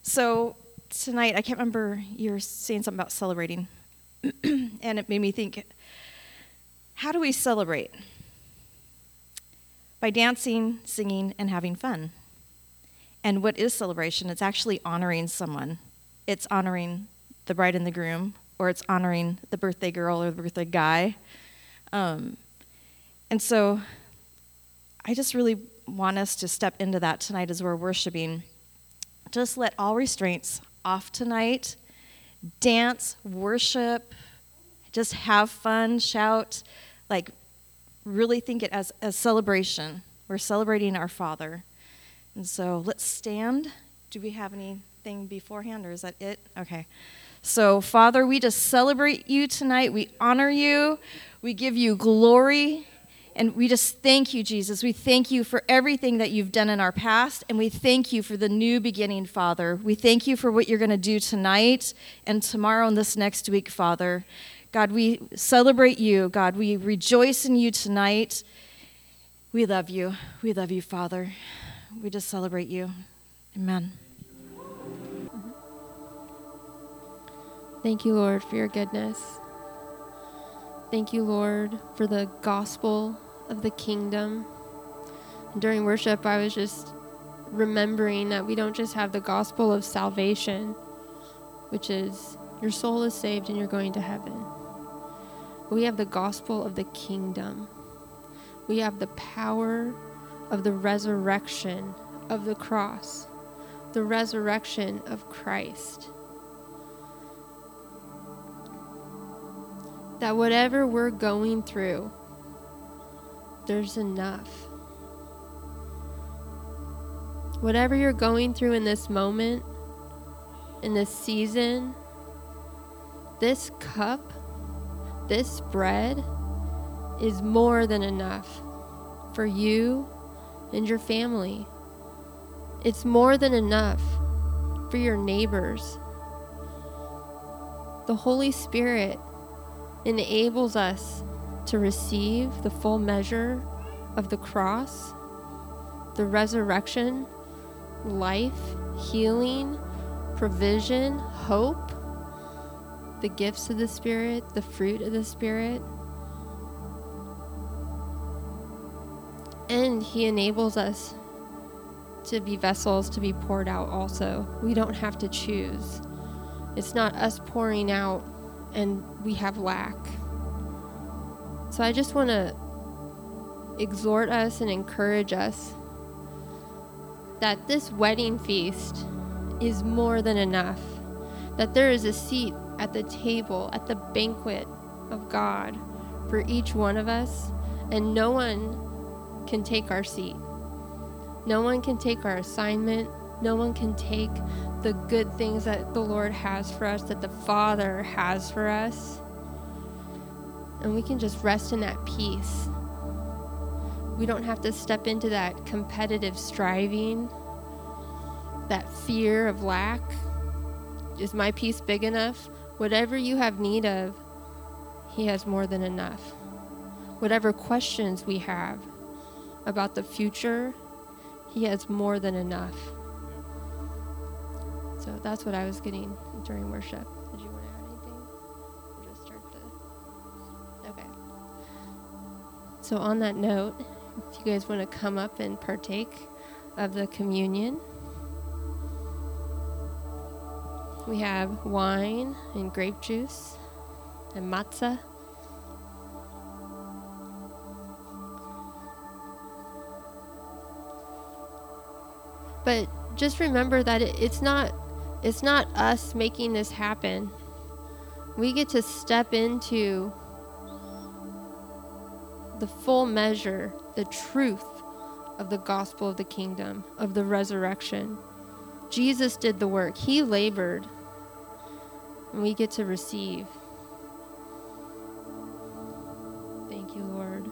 So tonight, I can't remember, you were saying something about celebrating, and it made me think, how do we celebrate? By dancing, singing, and having fun. And what is celebration? It's actually honoring someone. It's honoring the bride and the groom, or it's honoring the birthday girl or the birthday guy. And so I just really want us to step into that tonight as we're worshiping. Just let all restraints off tonight. Dance, worship, just have fun, shout, like really think it as a celebration. We're celebrating our Father. And so let's stand. Do we have anything beforehand, or is that it? Okay. So, Father, we just celebrate you tonight. We honor you. We give you glory. And we just thank you, Jesus. We thank you for everything that you've done in our past. And we thank you for the new beginning, Father. We thank you for what you're going to do tonight and tomorrow and this next week, Father. God, we celebrate you. God, we rejoice in you tonight. We love you. We love you, Father. We just celebrate you. Amen. Thank you, Lord, for your goodness. Thank you, Lord, for the gospel of the kingdom. During worship, I was just remembering that we don't just have the gospel of salvation, which is your soul is saved and you're going to heaven. We have the gospel of the kingdom. We have the power of the resurrection of the cross, the resurrection of Christ. That whatever we're going through, there's enough. Whatever you're going through in this moment, in this season, this cup, this bread is more than enough for you and your family. It's more than enough for your neighbors. The Holy Spirit enables us to receive the full measure of the cross, the resurrection, life, healing, provision, hope, the gifts of the Spirit, the fruit of the Spirit. And He enables us to be vessels to be poured out also. We don't have to choose. It's not us pouring out and we have lack. So I just want to exhort us and encourage us that this wedding feast is more than enough, that there is a seat at the table, at the banquet of God for each one of us, and no one can take our seat. No one can take our assignment. No one can take the good things that the Lord has for us, that the Father has for us. And we can just rest in that peace. We don't have to step into that competitive striving, that fear of lack. Is my peace big enough? Whatever you have need of, He has more than enough. Whatever questions we have about the future, He has more than enough. So that's what I was getting during worship. Did you want to add anything? Or just start the... Okay. So on that note, if you guys want to come up and partake of the communion, we have wine and grape juice and matzah. But just remember that it's not us making this happen. We get to step into the full measure, the truth of the gospel of the kingdom, of the resurrection. Jesus did the work. He labored, and we get to receive. Thank you, Lord.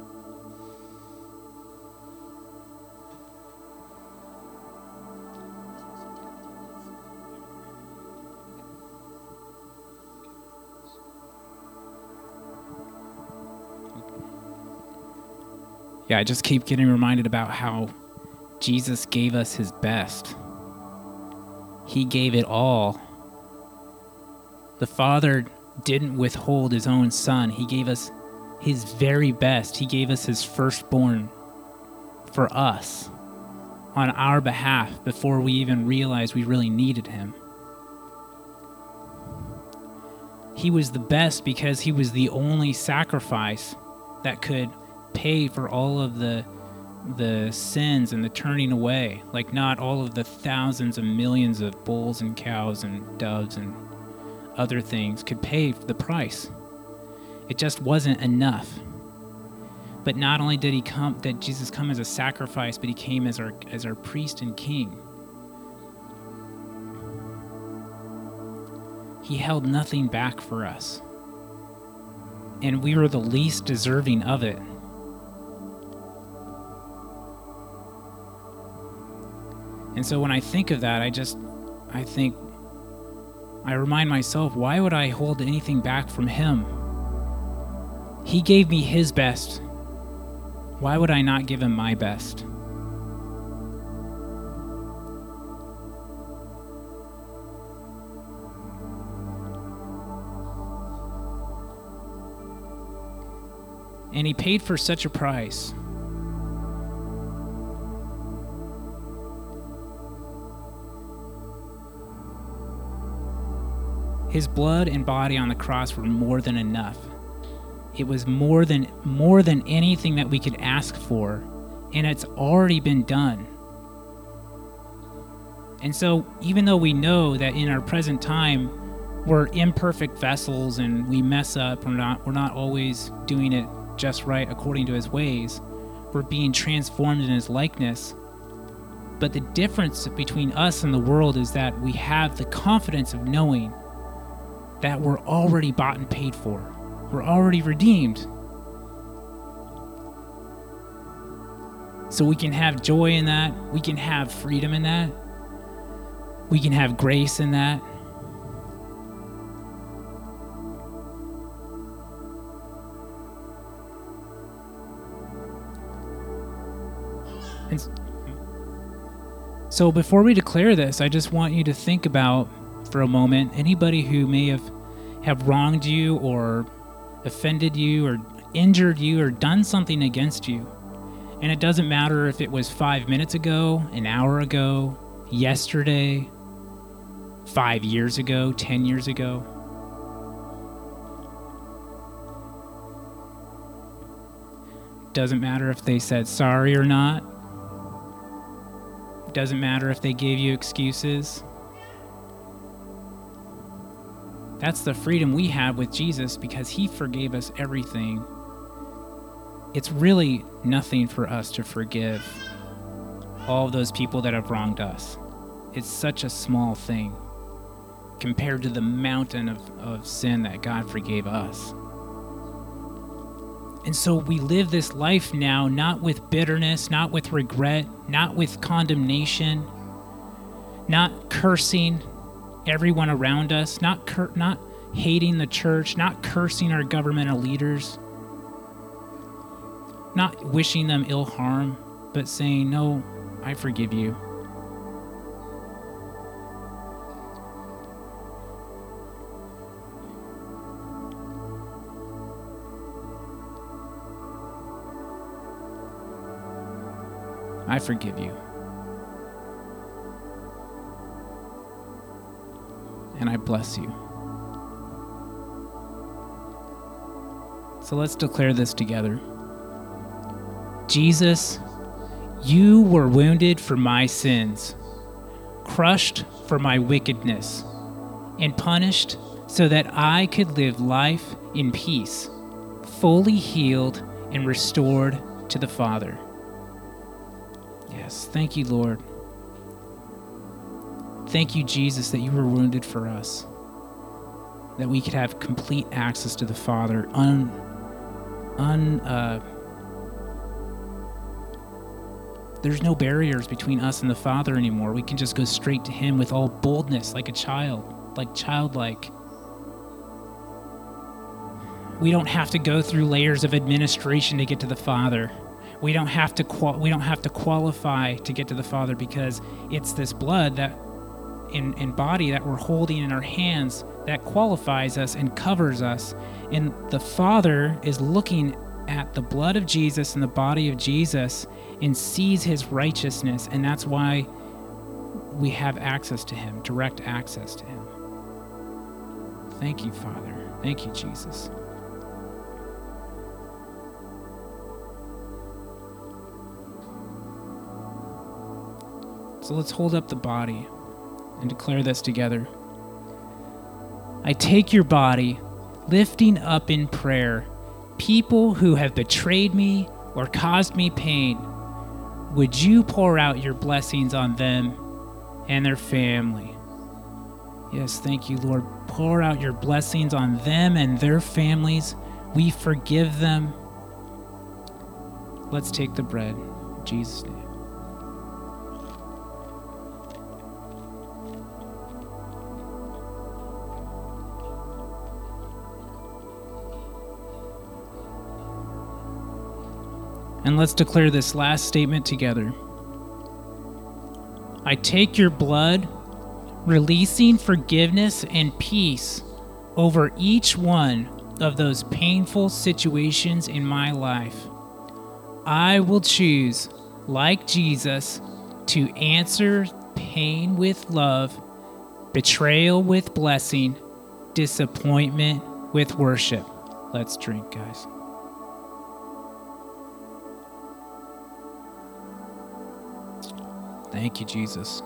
Yeah, I just keep getting reminded about how Jesus gave us his best. He gave it all. The Father didn't withhold his own Son. He gave us his very best. He gave us his firstborn for us on our behalf before we even realized we really needed him. He was the best because he was the only sacrifice that could pay for all of the sins and the turning away. Like, not all of the thousands of millions of bulls and cows and doves and other things could pay the price. It just wasn't enough. But not only did Jesus come as a sacrifice, but he came as our priest and king. He held nothing back for us. And we were the least deserving of it. And so when I think of that, I remind myself, why would I hold anything back from him? He gave me his best. Why would I not give him my best? And he paid for such a price. His blood and body on the cross were more than enough. It was more than anything that we could ask for, and it's already been done. And so, even though we know that in our present time we're imperfect vessels and we mess up, we're not always doing it just right according to his ways, we're being transformed in his likeness. But the difference between us and the world is that we have the confidence of knowing that we're already bought and paid for. We're already redeemed. So we can have joy in that. We can have freedom in that. We can have grace in that. And so before we declare this, I just want you to think about, for a moment, anybody who may have wronged you or offended you or injured you or done something against you. And it doesn't matter if it was 5 minutes ago, an hour ago, yesterday, 5 years ago, 10 years ago. Doesn't matter if they said sorry or not. Doesn't matter if they gave you excuses. That's the freedom we have with Jesus because he forgave us everything. It's really nothing for us to forgive all of those people that have wronged us. It's such a small thing compared to the mountain of sin that God forgave us. And so we live this life now not with bitterness, not with regret, not with condemnation, not cursing everyone around us, not hating the church, not cursing our governmental leaders, not wishing them ill harm, but saying, no, I forgive you. I forgive you. And I bless you. So let's declare this together. Jesus, you were wounded for my sins, crushed for my wickedness, and punished so that I could live life in peace, fully healed and restored to the Father. Yes, thank you, Lord. Thank you, Jesus, that you were wounded for us, that we could have complete access to the Father. There's no barriers between us and the Father anymore. We can just go straight to him with all boldness, like a child, like childlike. We don't have to go through layers of administration to get to the Father. We don't have to qualify to get to the Father because it's this blood that and body that we're holding in our hands that qualifies us and covers us. And the Father is looking at the blood of Jesus and the body of Jesus and sees his righteousness, and that's why we have access to him, direct access to him. Thank you, Father. Thank you, Jesus. So let's hold up the body and declare this together. I take your body, lifting up in prayer people who have betrayed me or caused me pain. Would you pour out your blessings on them and their family? Yes, thank you, Lord. Pour out your blessings on them and their families. We forgive them. Let's take the bread. In Jesus' name. And let's declare this last statement together. I take your blood, releasing forgiveness and peace over each one of those painful situations in my life. I will choose, like Jesus, to answer pain with love, betrayal with blessing, disappointment with worship. Let's drink, guys. Thank you, Jesus.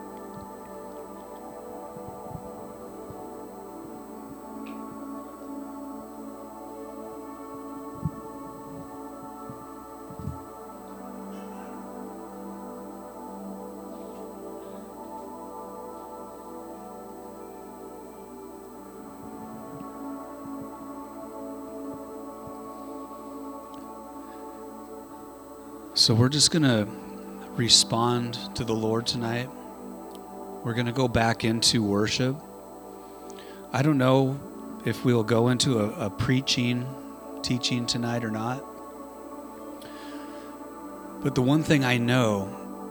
So we're just going to respond to the Lord tonight. We're going to go back into worship. I don't know if we'll go into a teaching tonight or not. But the one thing I know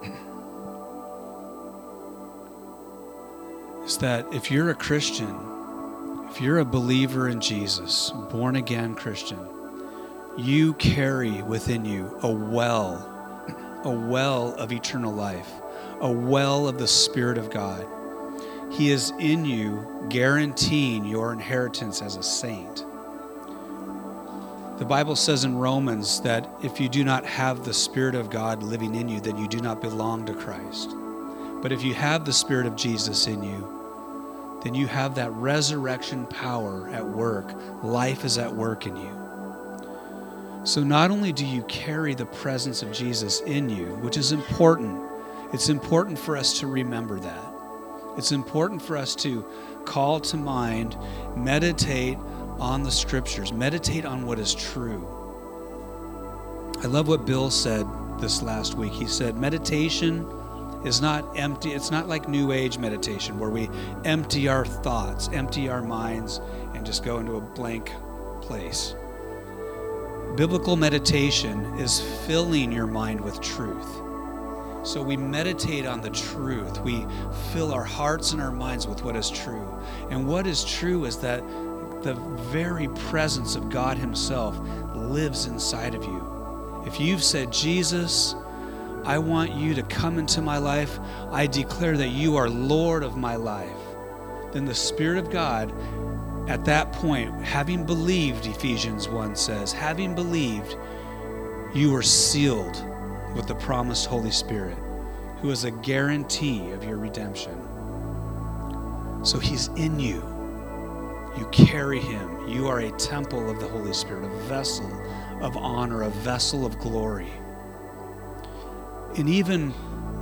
is that if you're a Christian, if you're a believer in Jesus, born again Christian, you carry within you a well of eternal life, a well of the Spirit of God. He is in you, guaranteeing your inheritance as a saint. The Bible says in Romans that if you do not have the Spirit of God living in you, then you do not belong to Christ. But if you have the Spirit of Jesus in you, then you have that resurrection power at work. Life is at work in you. So not only do you carry the presence of Jesus in you, which is important, it's important for us to remember that. It's important for us to call to mind, meditate on the scriptures, meditate on what is true. I love what Bill said this last week. He said, meditation is not empty. It's not like New Age meditation where we empty our thoughts, empty our minds, and just go into a blank place. Biblical meditation is filling your mind with truth. So we meditate on the truth. We fill our hearts and our minds with what is true. And what is true is that the very presence of God Himself lives inside of you. If you've said, Jesus, I want you to come into my life, I declare that you are Lord of my life, then the Spirit of God, at that point, having believed, Ephesians 1 says, having believed, you are sealed with the promised Holy Spirit, who is a guarantee of your redemption. So He's in you. You carry Him. You are a temple of the Holy Spirit, a vessel of honor, a vessel of glory. And even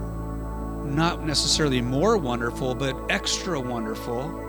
not necessarily more wonderful, but extra wonderful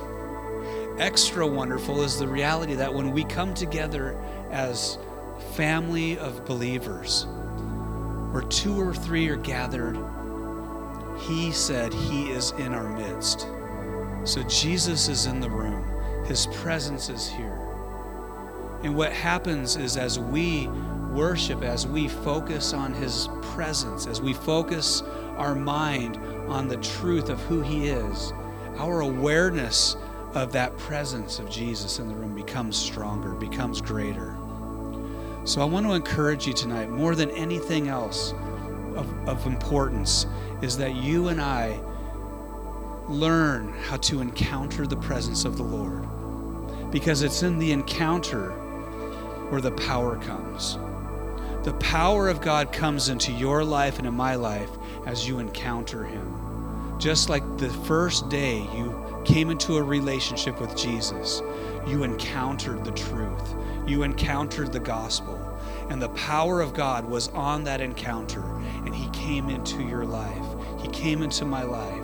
is the reality that when we come together as family of believers, where 2 or 3 are gathered, He said He is in our midst. So Jesus is in the room. His presence is here. And what happens is as we worship, as we focus on His presence, as we focus our mind on the truth of who he is, our awareness of that presence of Jesus in the room becomes stronger, becomes greater. So I want to encourage you tonight, more than anything else of importance, is that you and I learn how to encounter the presence of the Lord. Because it's in the encounter where the power comes. The power of God comes into your life and in my life as you encounter him. Just like the first day you came into a relationship with Jesus, you encountered the truth. You encountered the gospel. And the power of God was on that encounter, and he came into your life. He came into my life.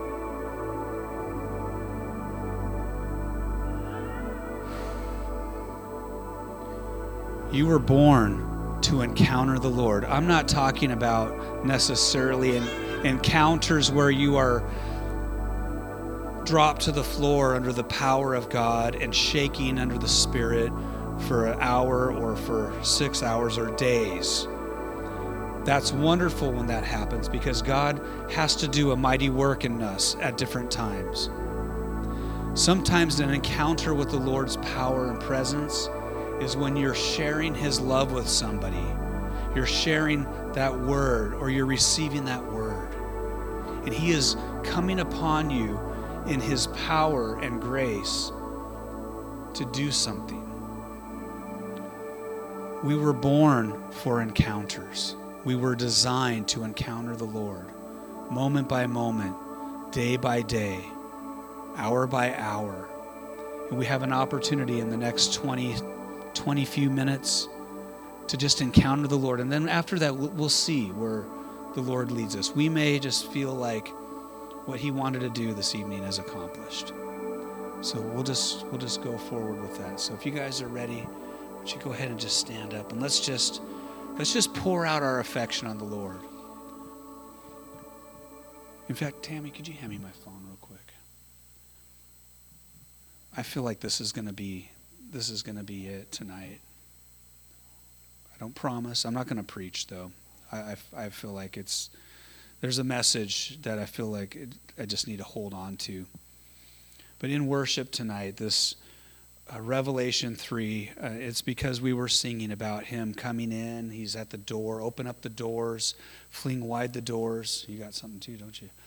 You were born to encounter the Lord. I'm not talking about necessarily encounters where you are dropped to the floor under the power of God and shaking under the Spirit for an hour or for 6 hours or days. That's wonderful when that happens, because God has to do a mighty work in us at different times. Sometimes an encounter with the Lord's power and presence is when you're sharing his love with somebody. You're sharing that word, or you're receiving that word. And he is coming upon you in his power and grace to do something. We were born for encounters. We were designed to encounter the Lord, moment by moment, day by day, hour by hour. And we have an opportunity in the next 20 few minutes to just encounter the Lord. And then after that, we'll see where the Lord leads us. We may just feel like what he wanted to do this evening is accomplished. So we'll just go forward with that. So if you guys are ready, why don't you go ahead and just stand up, and let's just pour out our affection on the Lord. In fact, Tammy, could you hand me my phone real quick? I feel like this is going to be it tonight. I don't promise. I'm not going to preach, though. I feel like there's a message that I feel like I just need to hold on to. But in worship tonight, this Revelation 3, it's because we were singing about him coming in. He's at the door. Open up the doors. Fling wide the doors. You got something too, don't you?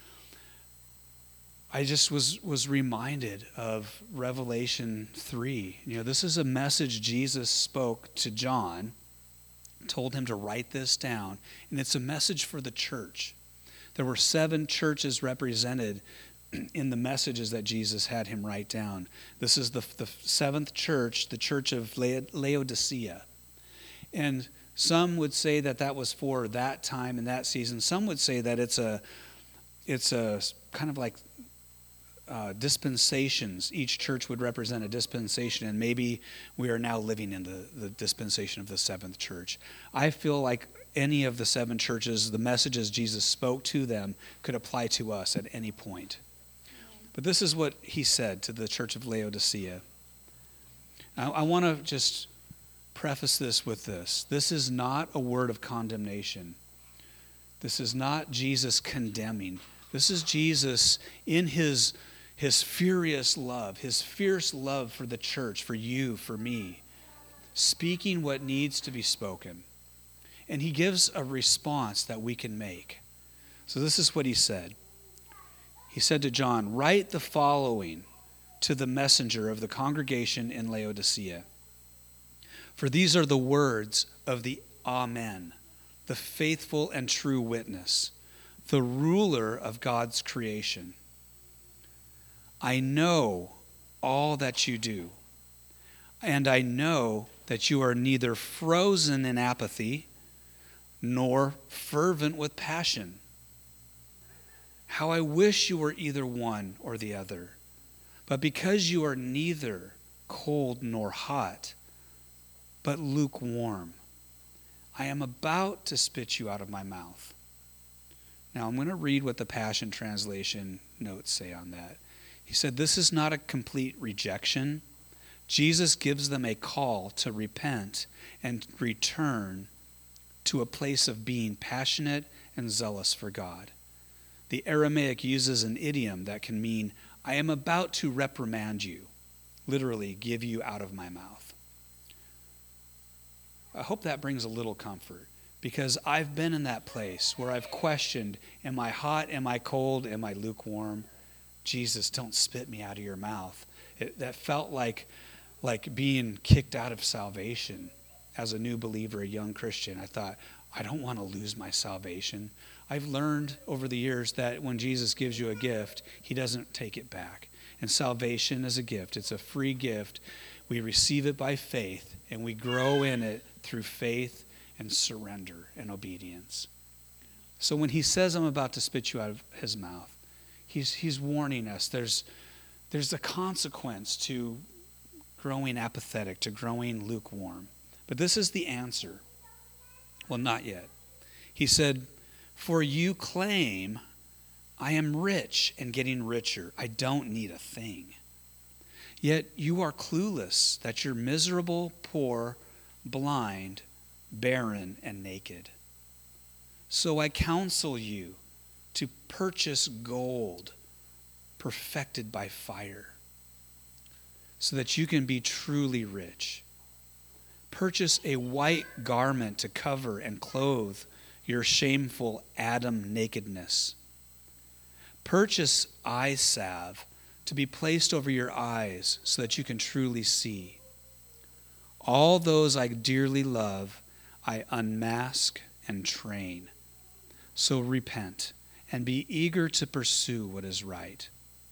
I just was reminded of Revelation 3. This is a message Jesus spoke to John, told him to write this down, and it's a message for the church. There were 7 churches represented in the messages that Jesus had him write down. This is the 7th church, the church of Laodicea. And some would say that was for that time and that season. Some would say that it's a kind of like dispensations. Each church would represent a dispensation, and maybe we are now living in the dispensation of the 7th church. I feel like any of the 7 churches, the messages Jesus spoke to them could apply to us at any point. But this is what he said to the church of Laodicea. I want to just preface this with this. This is not a word of condemnation. This is not Jesus condemning. This is Jesus in his furious love, his fierce love for the church, for you, for me, speaking what needs to be spoken. And he gives a response that we can make. So this is what he said. He said to John, "Write the following to the messenger of the congregation in Laodicea. For these are the words of the Amen, the faithful and true witness, the ruler of God's creation. I know all that you do, and I know that you are neither frozen in apathy nor fervent with passion. How I wish you were either one or the other. But because you are neither cold nor hot, but lukewarm, I am about to spit you out of my mouth." Now I'm going to read what the Passion Translation notes say on that. He said, this is not a complete rejection. Jesus gives them a call to repent and return to a place of being passionate and zealous for God. The Aramaic uses an idiom that can mean, I am about to reprimand you, literally, give you out of my mouth. I hope that brings a little comfort, because I've been in that place where I've questioned, am I hot, am I cold, am I lukewarm? Jesus, don't spit me out of your mouth. That felt like being kicked out of salvation. As a new believer, a young Christian, I thought, I don't want to lose my salvation. I've learned over the years that when Jesus gives you a gift, he doesn't take it back. And salvation is a gift. It's a free gift. We receive it by faith, and we grow in it through faith and surrender and obedience. So when he says, I'm about to spit you out of his mouth, he's warning us. There's a consequence to growing apathetic, to growing lukewarm. But this is the answer. Well, not yet. He said, for you claim, I am rich and getting richer. I don't need a thing. Yet you are clueless that you're miserable, poor, blind, barren, and naked. So I counsel you to purchase gold perfected by fire, so that you can be truly rich. Purchase a white garment to cover and clothe your shameful Adam nakedness. Purchase eye salve to be placed over your eyes so that you can truly see. All those I dearly love, I unmask and train. So repent and be eager to pursue what is right.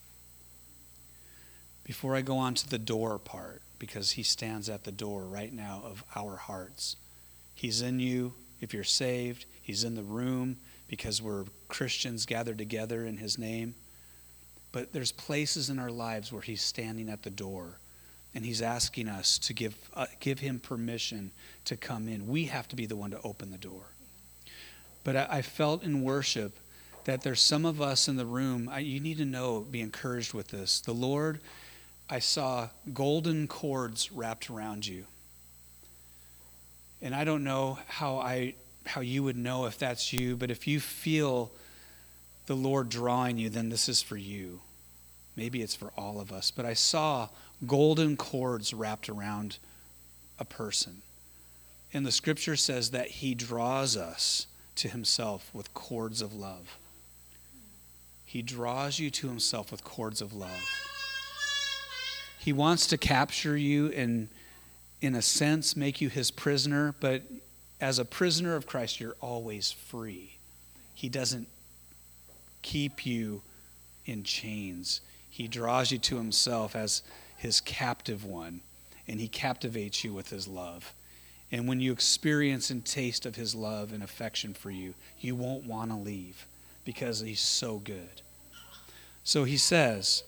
Before I go on to the door part, because he stands at the door right now of our hearts. He's in you if you're saved. He's in the room because we're Christians gathered together in his name. But there's places in our lives where he's standing at the door, and he's asking us to give him permission to come in. We have to be the one to open the door. But I felt in worship that there's some of us in the room, you need to know, be encouraged with this. The Lord, I saw golden cords wrapped around you. And I don't know how you would know if that's you, but if you feel the Lord drawing you, then this is for you. Maybe it's for all of us. But I saw golden cords wrapped around a person. And the scripture says that he draws us to himself with cords of love. He draws you to himself with cords of love. He wants to capture you and, in a sense, make you his prisoner, but as a prisoner of Christ, you're always free. He doesn't keep you in chains. He draws you to himself as his captive one, and he captivates you with his love. And when you experience and taste of his love and affection for you, you won't want to leave because he's so good. So he says,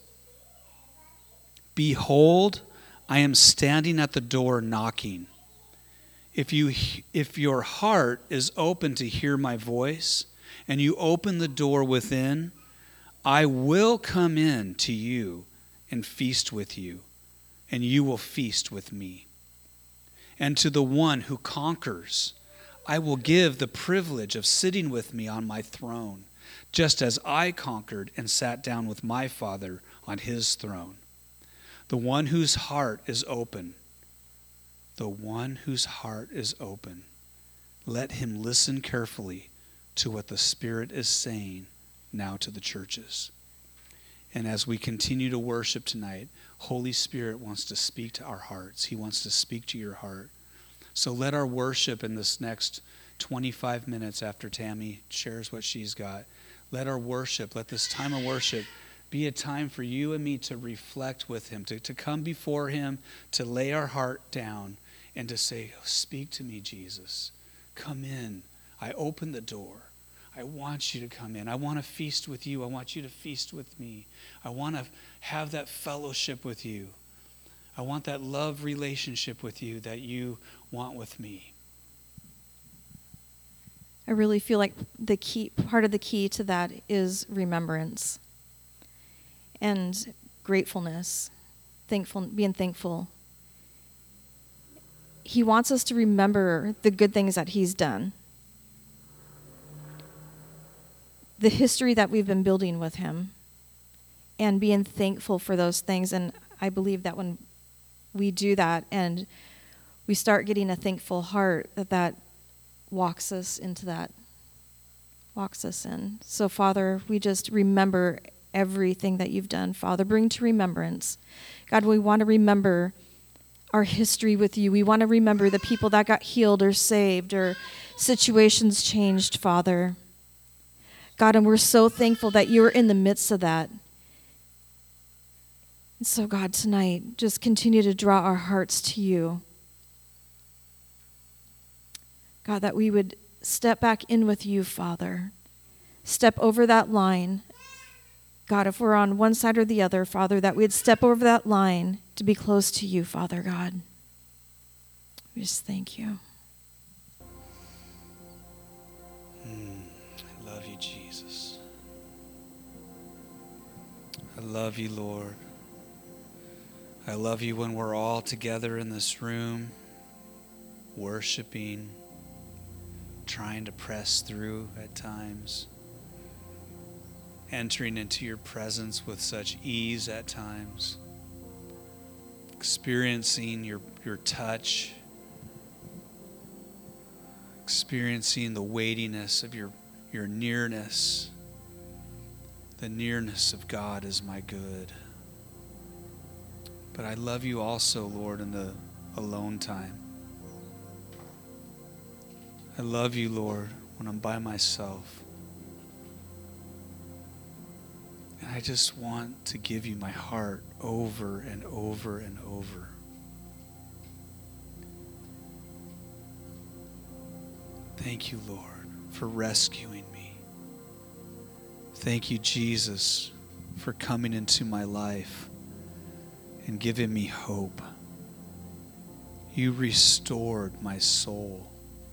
behold, I am standing at the door knocking. If your heart is open to hear my voice, and you open the door within, I will come in to you and feast with you, and you will feast with me. And to the one who conquers, I will give the privilege of sitting with me on my throne, just as I conquered and sat down with my Father on his throne. The one whose heart is open, let him listen carefully to what the Spirit is saying now to the churches. And as we continue to worship tonight, Holy Spirit wants to speak to our hearts. He wants to speak to your heart. So let our worship in this next 25 minutes after Tammy shares what she's got, let this time of worship be a time for you and me to reflect with him, to come before him, to lay our heart down and to say, speak to me, Jesus. Come in. I open the door. I want you to come in. I want to feast with you. I want you to feast with me. I want to have that fellowship with you. I want that love relationship with you that you want with me. I really feel like part of the key to that is remembrance and gratefulness, being thankful. He wants us to remember the good things that he's done. the history that we've been building with him and being thankful for those things. And I believe that when we do that and we start getting a thankful heart, that walks us in. So, Father, we just remember everything that you've done. Father, bring to remembrance. God, we want to remember our history with you. We want to remember the people that got healed or saved or situations changed, Father. God, and we're so thankful that you're in the midst of that. And so, God, tonight, just continue to draw our hearts to you. God, that we would step back in with you, Father. Step over that line. God, if we're on one side or the other, Father, that we'd step over that line to be close to you, Father God. We just thank you. I love you, Jesus. I love you, Lord. I love you when we're all together in this room, worshiping, trying to press through at times, entering into your presence with such ease at times, experiencing your touch, experiencing the weightiness of your nearness. The nearness of God is my good. But I love you also, Lord, in the alone time. I love you, Lord, when I'm by myself. And I just want to give you my heart over and over and over. Thank you, Lord, for rescuing me. Thank you, Jesus, for coming into my life and giving me hope. You restored my soul.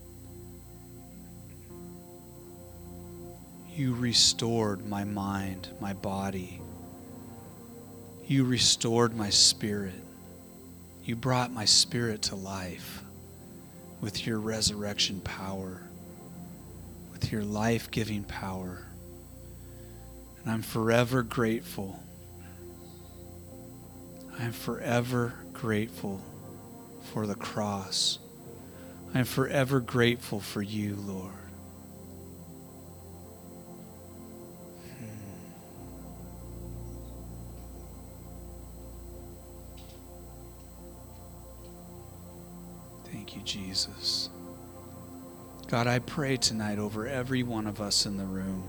You restored my mind, my body. You restored my spirit. You brought my spirit to life with your resurrection power, with your life-giving power. And I'm forever grateful. I'm forever grateful for the cross. I'm forever grateful for you, Lord. Thank you, Jesus. God, I pray tonight over every one of us in the room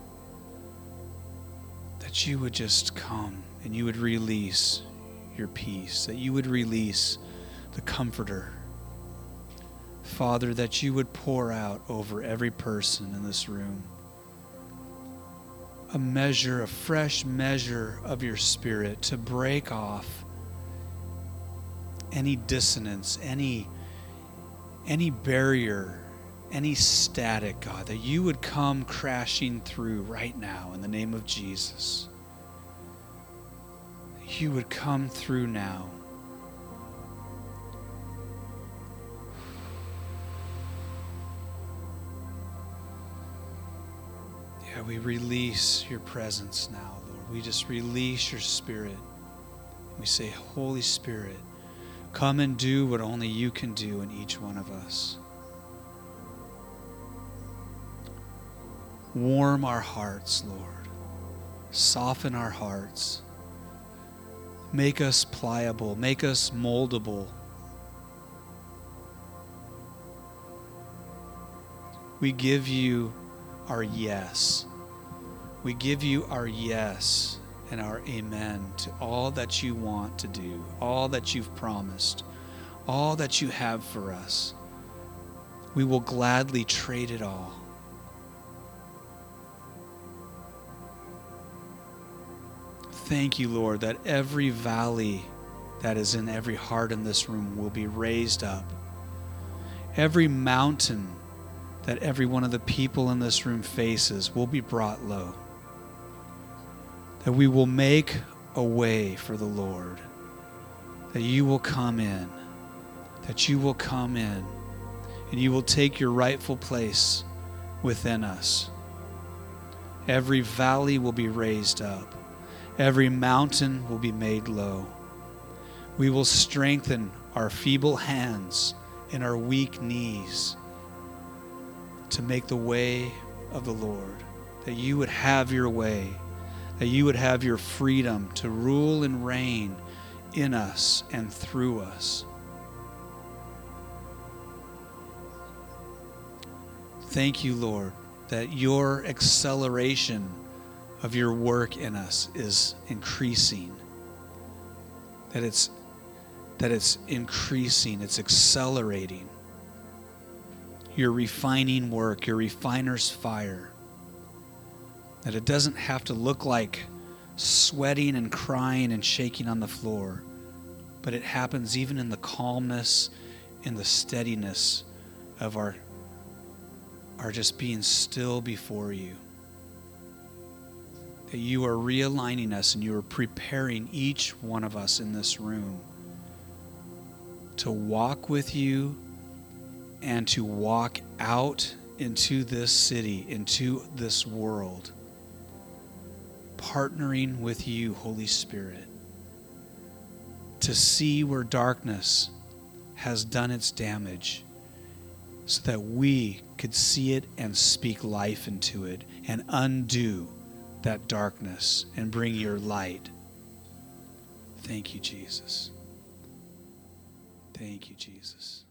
that you would just come and you would release your peace, that you would release the Comforter. Father, that you would pour out over every person in this room a fresh measure of your Spirit to break off any dissonance, any barrier, any static, God, that you would come crashing through right now in the name of Jesus. You would come through now. Yeah, we release your presence now, Lord. We just release your Spirit. We say, Holy Spirit, come and do what only you can do in each one of us. Warm our hearts, Lord. Soften our hearts. Make us pliable. Make us moldable. We give you our yes. We give you our yes and our amen to all that you want to do, all that you've promised, all that you have for us. We will gladly trade it all. Thank you, Lord, that every valley that is in every heart in this room will be raised up. Every mountain that every one of the people in this room faces will be brought low. That we will make a way for the Lord. That you will come in. That you will come in. And you will take your rightful place within us. Every valley will be raised up. Every mountain will be made low. We will strengthen our feeble hands and our weak knees to make the way of the Lord, that you would have your way, that you would have your freedom to rule and reign in us and through us. Thank you, Lord, that your acceleration of your work in us is increasing, that it's increasing, it's accelerating. Your refining work, your refiner's fire, that it doesn't have to look like sweating and crying and shaking on the floor, but it happens even in the calmness, in the steadiness of our just being still before you. That you are realigning us and you are preparing each one of us in this room to walk with you and to walk out into this city, into this world, partnering with you, Holy Spirit, to see where darkness has done its damage, so that we could see it and speak life into it and undo that darkness and bring your light. Thank you, Jesus. Thank you, Jesus.